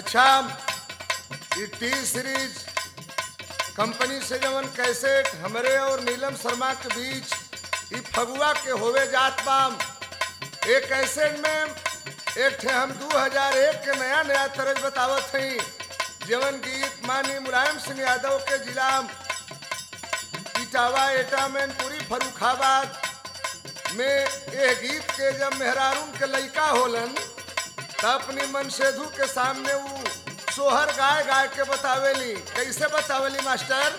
अच्छा ये T series company से जवन कैसेट हमरे और नीलम शर्मा के बीच ये फगुआ के होवे जात बाम। एक कैसेट में एक थे हम 2001 के नया नया तरज बतावत हई जवन गीत मानी मुलायम सिंह यादव के जिला इटावा एटामैनपुरी फर्रुखाबाद में ये गीत के जब मेहरारून के लइका होलन तब अपनी मनसेधु के सामने वो सोहर गाय गाय के बतावेली। कैसे बतावेली मास्टर?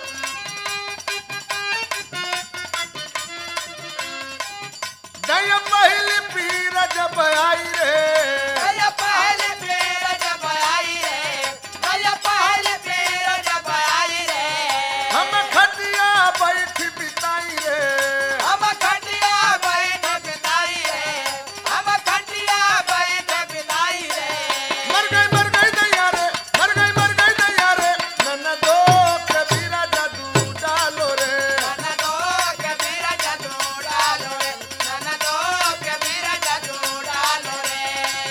दया पहली पीर जब आई रे, दया पहली पीर जब आई रे, दया पहली पीर जब आई रे, हम खटिया बैठ बिताई रे, हम खटिया बैठ बिताई रे, हम खटिया बैठ बिताई रे। मर गई दैया रे, मर गई दैया रे, ननदो कबीरा जादू डालो रे, ननदो कबीरा जादू डालो रे, ननदो कबीरा जादू डालो रे।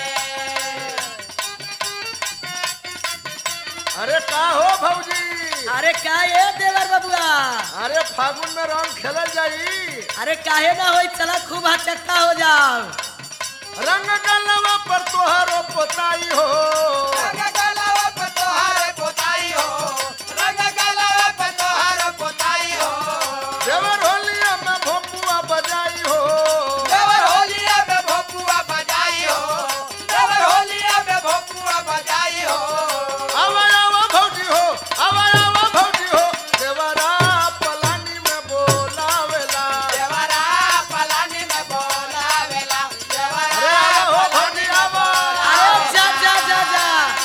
अरे का हो भौजी? अरे का ये देवर बबुआ? अरे फागुन में रंग खेलल जाई, अरे काहे ना होई, चला खूब हचक्का हो जाओ। रंग गलवा पर तोहरो पोताई हो, रंग गलवा पे तोहार पोताई हो, रंग गलवा पे तोहार पोताई हो, देवर होलिया में भोपुआ बजाई हो, देवर होलिया में भोपुआ बजाई हो, देवर होलिया में भोपुआ बजाई हो। आवा आवा भौजी हो, आवा भौजी हो, देवरा पलानी में बोलावेला। देवरा पलानी में बोलावेला, देवरा अरे आवा हो भौजी आवा। अरे जा जा जा जा।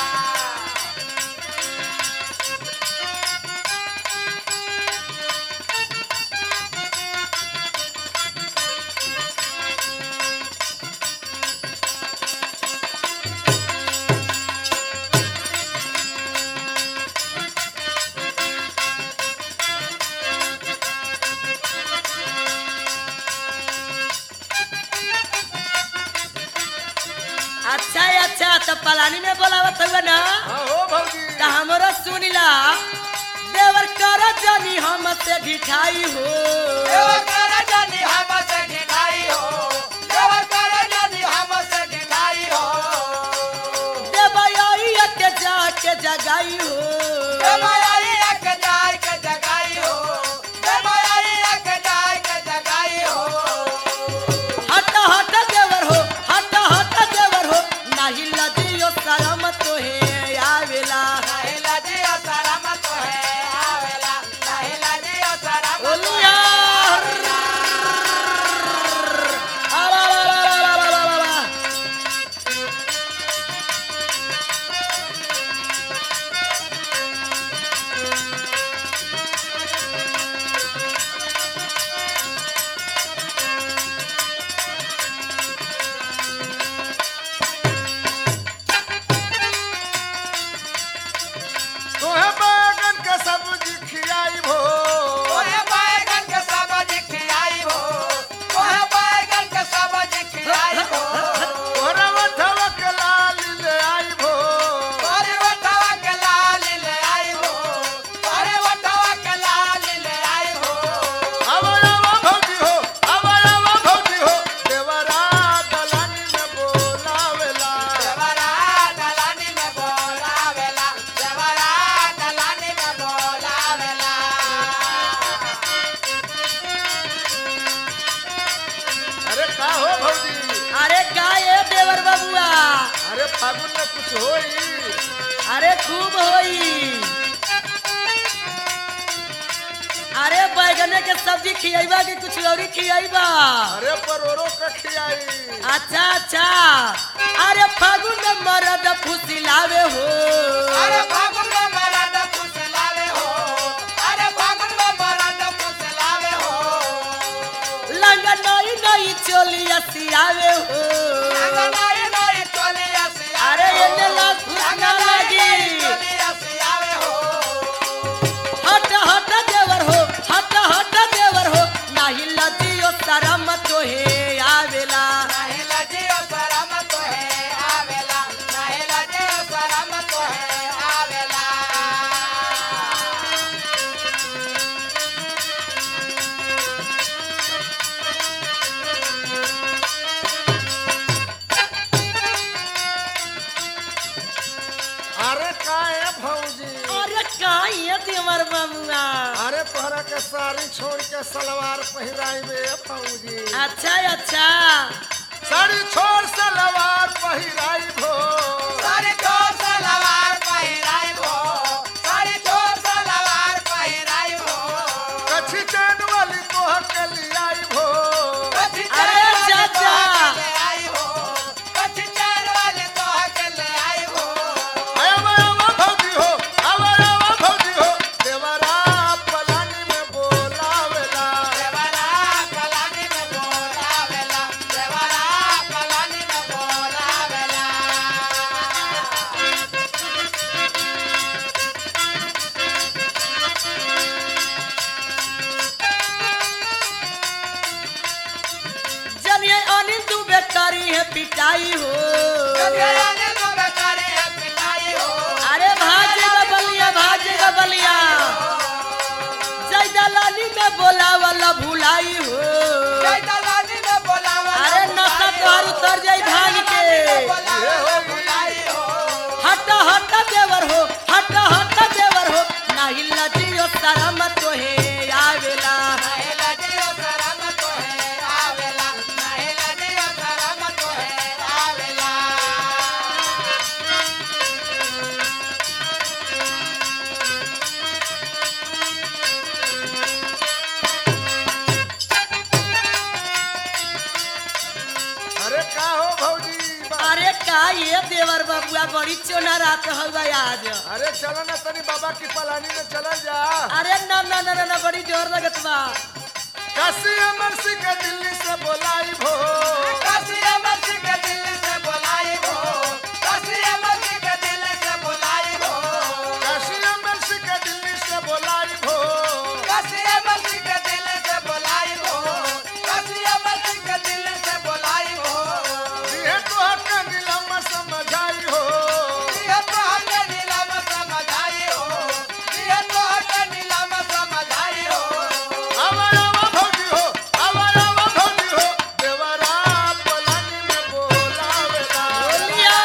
अच्छा तो पलानी में बोलावत हुआ ना, हाँ हो भौजी। तो हमरो सुनिला देवर कर जानी हमसे ढिठाई हो। देवर कर जानी हमसे ढिठाई हो, देवर कर जानी हमसे ढिठाई हो, देवया के जाके जगाई हो। देवयाई एक जाय के जगाई हो, देवयाई एक जाय के जगाई हो। हट हट देवर हो, हट देवर हो, नाही लजियो शरम तोहे आवेला। नहीं लजियो शरम तोहे आवेला, नहीं लजियो शरम ओलिया तोहे बैगन के सब्जी खियाई हो, तोहे बैगन के सब्जी खियाई हो, तोहे बैगन के सब्जी खियाई हो, तोहरा वठवा के लाली ले आई हो, अरे वटवा के लाल ले आई हो, अरे वटवा के लाल ले आई हो। आवा भौजी हो, आवा भौजी हो, देवरा दलानी में बोलावेला। देवरा दलानी में बोलावेला, देवरा दलानी में बोलावेला। अरे का हो भौजी? अरे का ये देवर बबुआ? अरे फागुन में कुछ होई, अरे खूब होई। अरे बैगने के सब्जी खियाइबा कि कुछ और खियाइबा? अरे परोरो का खियाई। अच्छा अरे फागुन में मरद फुसिलावे हो। अरे फागुन में मरद फुसलावे हो, अरे फागुन में मरद फुसलावे हो, लंगा नई चोलिया सियावे हो। नई नई चोलिया सियावे अरे हो, ये ला फुसना लगी। नई चोलिया सियावे हो। हट देवर हो, हट देवर हो, नाही लजियो शरम तोहे आवेला। नहीं लजियो शरम तोहे आवेला, नहीं लजियो शरम तोहे के साड़ी छोड़ के सलवार पहिराई में भौजी अच्छा अच्छा साड़ी छोड़ सलवार पहिराई भो साड़ी छोड़ सलवार पहिराई भो साड़ी छोड़ सलवार पहिराई भो कच्छी चैन वाली तोह के लियाई भो अरे चाचा आवा भौजी हो आवा भौजी हो देवरा पलानी में बोलावेला जलिए अनिल तू बेकारी है पिटाई हो अरे भाजेगा बलिया जय दलाली में बोलावला भुलाई हो अरे नशा तोहर उतर जाई भाग के हटा हटा देवर हो नाही लजियो शरम तोहे आवेला अरे का हो भौजी अरे का ये देवर बबुआ बड़ी चोना रात हुआ आज अरे चलो ना तनी बाबा की पलानी में चला जा अरे ना बड़ी जोर लगत बा काशी अमरसी के दिल्ली से बोलाई भो काशी अमरसी के दिल्ली से बोलाई भो दिहे तोह के नीलम समझाई हो आवा भौजी हो देवरा पलानी में बोलावेला बोलिया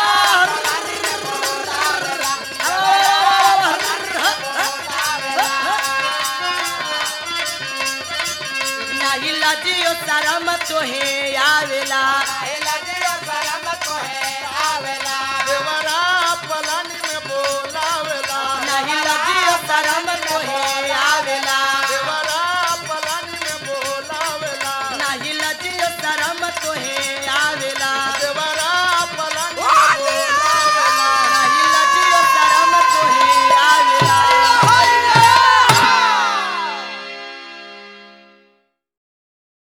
नाही लजियो शरम तोहे आवेला